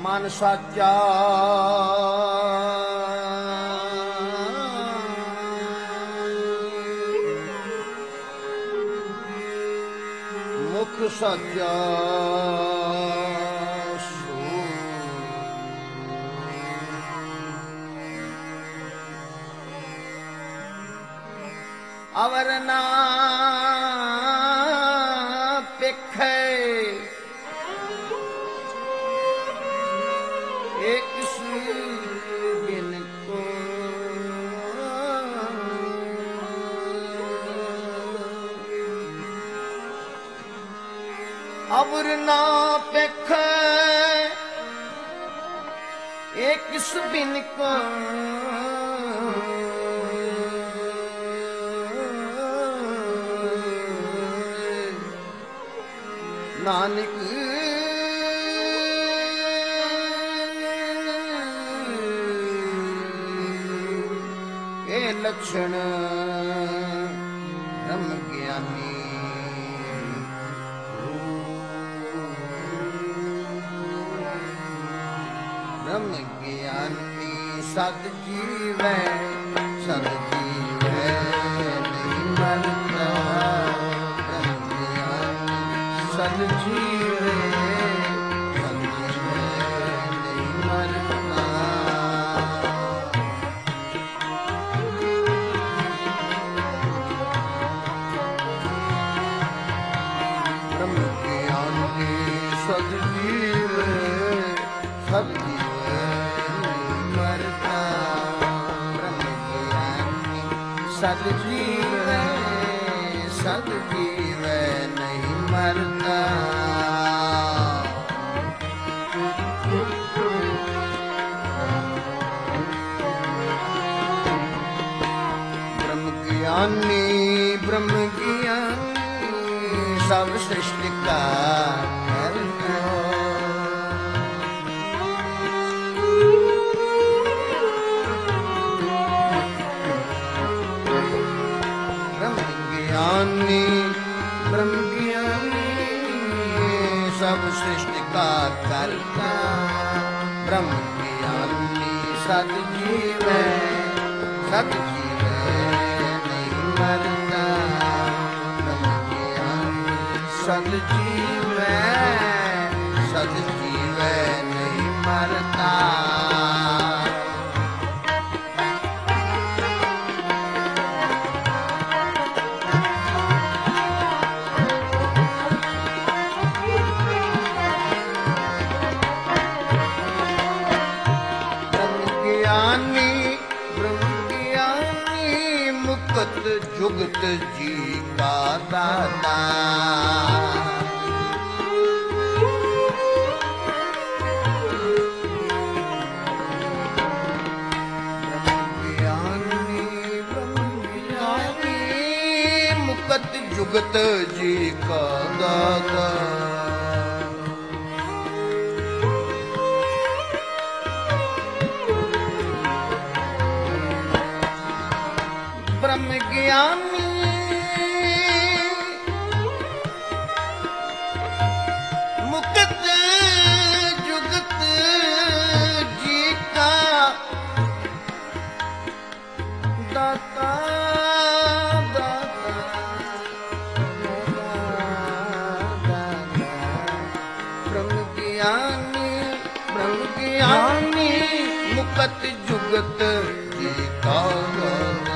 ਮਨ ਸਾਚਾ ਮੁਖ ਸਾਚਾ अवर ना पिखे एक बिन को अवर ना पिखे एक बिन को नानक के लक्षण ब्रह्म ज्ञानी ब्रह्म ज्ञानी सद जीवै सद जीवै नहीं मरता सद जीवे सद जीवे नहीं मरता ब्रह्म ज्ञानी सद जीवे सद जीवे नहीं मरता ब्रह्म ज्ञानी सद जीवे सद जीवे नहीं मरता ब्रह्म ज्ञानी सब सृष्टि का करता ब्रह्म ज्ञानी सब सृष्टि का करता ब्रह्म ज्ञानी सद जीवे सद जीवे नहीं मरता ब्रह्म ज्ञानी सद जीवे सद जीवे नहीं मरता मुक्त जुगत जी का दाता ब्रह्म ज्ञानी मुक्त जुगत जी का दाता ब्रह्म ज्ञानी मुक्त जुगत जी का दाता दाता ब्रह्म ज्ञानी मुक्त जुगत जी का दाता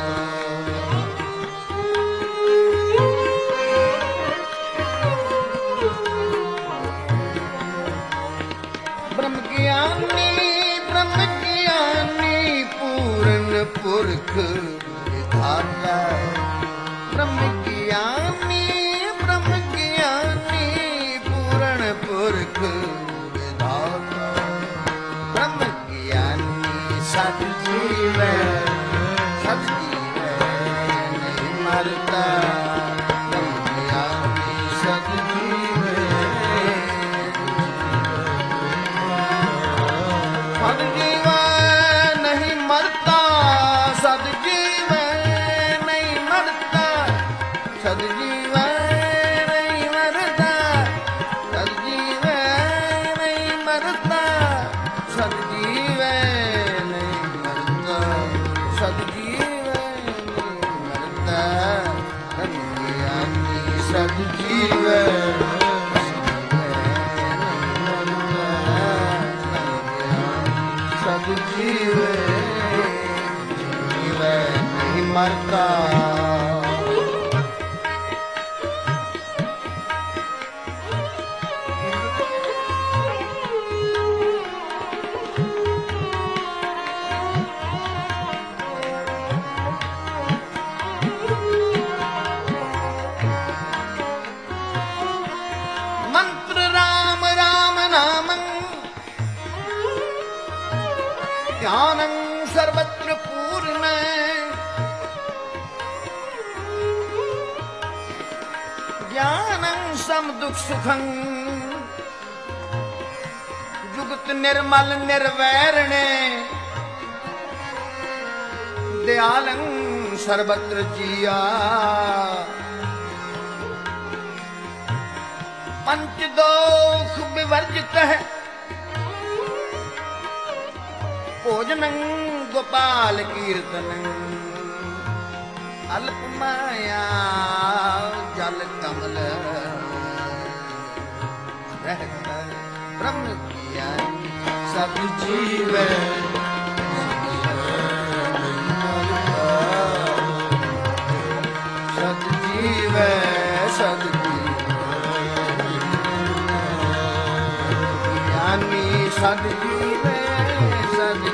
ब्रह्म ज्ञानी पूर्ण पुरख विधाता ब्रह्म ज्ञानी पूर्ण पुरख विधाता ब्रह्म ज्ञानी सद जीवे सद जीवे नहीं मरता ब्रह्म ज्ञानी सद जीवे सद जीवे नहीं मरता सद जीवे नहीं मरता सद जीवे नहीं मरता सद जीवे नहीं मरता ਸਦ ਜੀਵੈ ਸਦ ਜੀਵੈ ਜੀਵੈ ਨਹੀਂ ਮਰਦਾ ध्यानं सर्वत्र पूर्ण ज्ञानं समदुख सुखं जुगत निर्मल निर्वैरणे दयालं सर्वत्र जिया पंच दोष विवर्जित है भोजनं गोपाल कीर्तनं अल्प माया जल कमल रहता ब्रह्म ज्ञान सब जीव सद जीव सद ज्ञानी सद जीव सद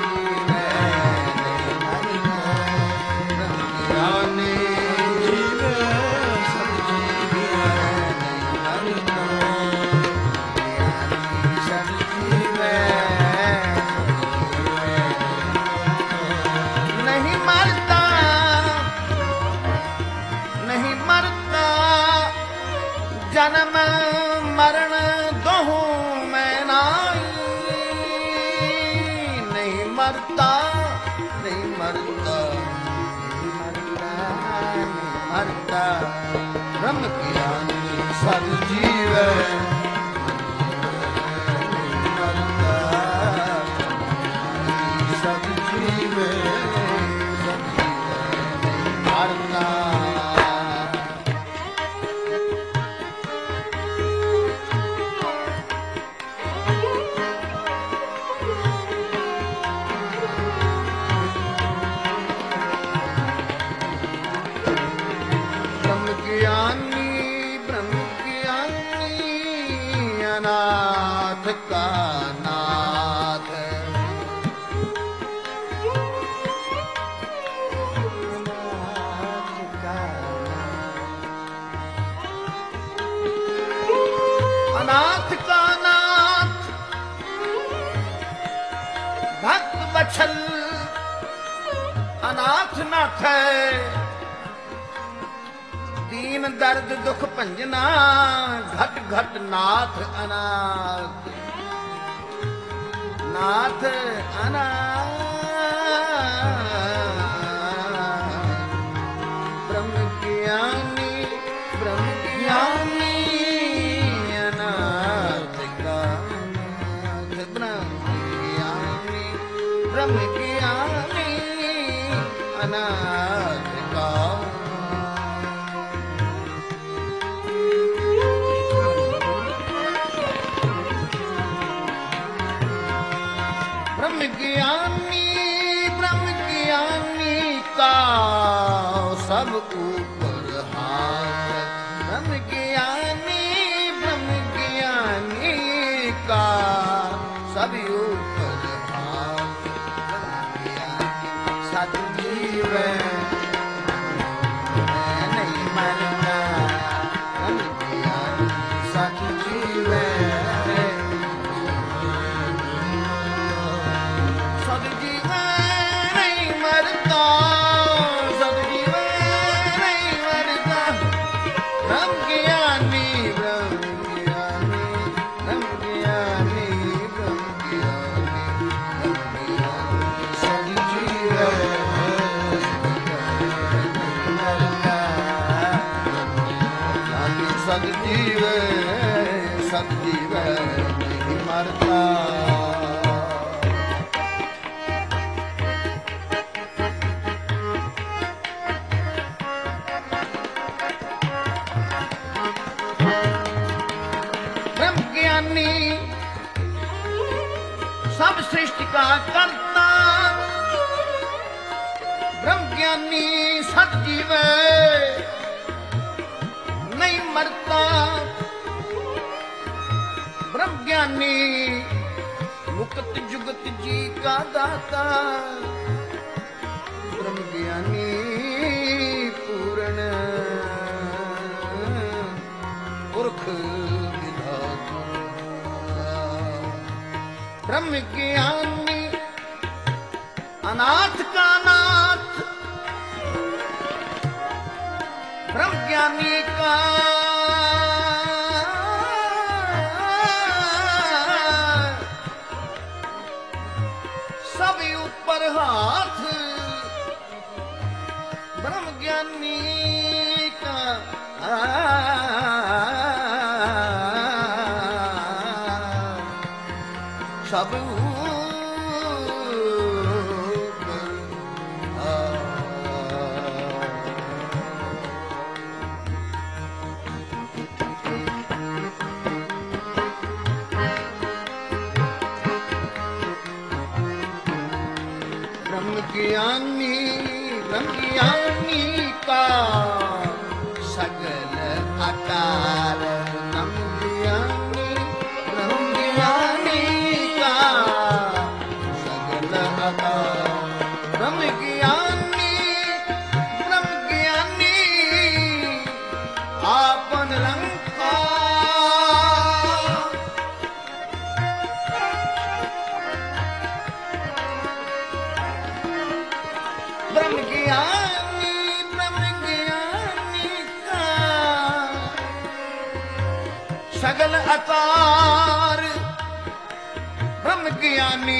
जन्म मरण दोहू मैं नाई नहीं मरता नहीं मरता नहीं मरता नहीं मरता ब्रह्म ज्ञान सद जीव नहीं मरता सद जीव सद जीव नहीं मरता नाथ का नाथ अनाथ का नाथ भक्त वत्सल अनाथ नाथ है दीन दर्द दुख भंजना घट घट नाथ अनाथ नाथ अनाथ ब्रह्म ज्ञानी अनाथ का नाथ ब्रह्म ज्ञानी अनाथ का ब्रह्म ज्ञानी का सब ऊपर हाथ ब्रह्म ज्ञानी का सब ऊपर हाथ सद जीव नहीं मरना ब्रह्म ज्ञानी सद जीव सद जीव नहीं मरता सद जीव नहीं मरता ब्रह्म ज्ञानी सद जीव सद जीव सद जीव नहीं मरता ज्ञानी सब सृष्टि का करता, ब्रह्म ज्ञानी सतजीव नहीं मरता, ब्रह्म ज्ञानी मुक्त जुगत जी का दाता, ब्रह्म ज्ञानी पूर्ण पुरख विधाता, ब्रह्म ज्ञानी अनाथ का नाथ, ब्रह्म ज्ञानी का सब ऊपर हाथ, ब्रह्म ज्ञानी का सब ब्रह्म ज्ञानी का सगल आकार, ब्रह्म ज्ञानी का सगल आकार, ब्रह्म ज्ञानी आपन रंग का, ब्रह्म ज्ञानी का सगल अकार, ब्रह्म ज्ञानी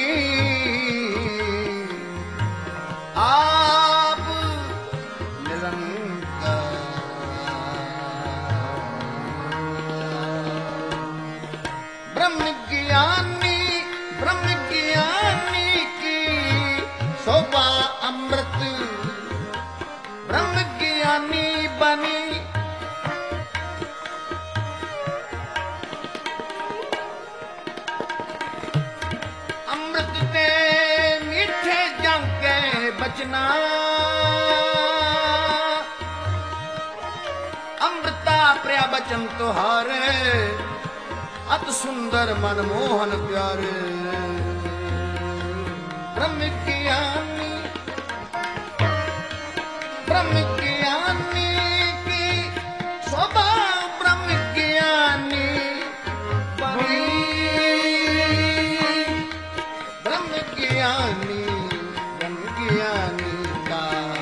आप निरंकार, ब्रह्म ज्ञानी की शोभा अमृत, ब्रह्म ज्ञानी बनी अमृत ते मीठे जाके बचना, अमृता प्रिया बचन तुहारे, अत सुंदर मनमोहन प्यारे, ब्रह्म ज्ञानी की शोभा, ब्रह्म ज्ञानी बनी, ब्रह्म ज्ञानी का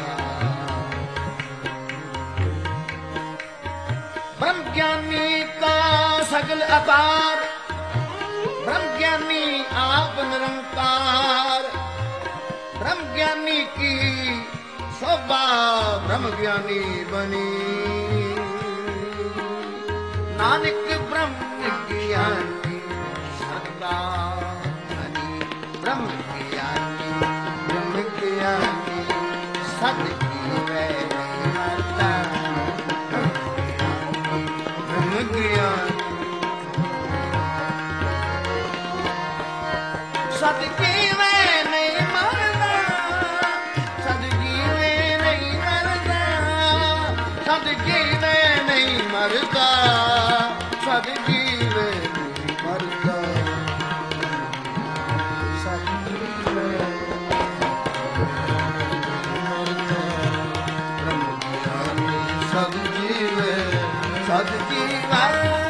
ब्रह्म ज्ञानी का सगल आकार, ब्रह्म ज्ञानी आप निरंकार, ब्रह्म ज्ञानी की शोभा, ब्रह्म ज्ञानी बनी, नानक ब्रह्म ज्ञानी सदा बनी, ब्रह्म ज्ञानी सतजीवै नहीं मरता, ब्रह्म ज्ञानी सतजीवै नहीं मरता, सतजीवै नहीं मरता, सतजीवै नहीं मरता, सतजीवै नहीं मरता, सतजीवै नहीं मरता, ब्रह्म ज्ञानी सतजीवै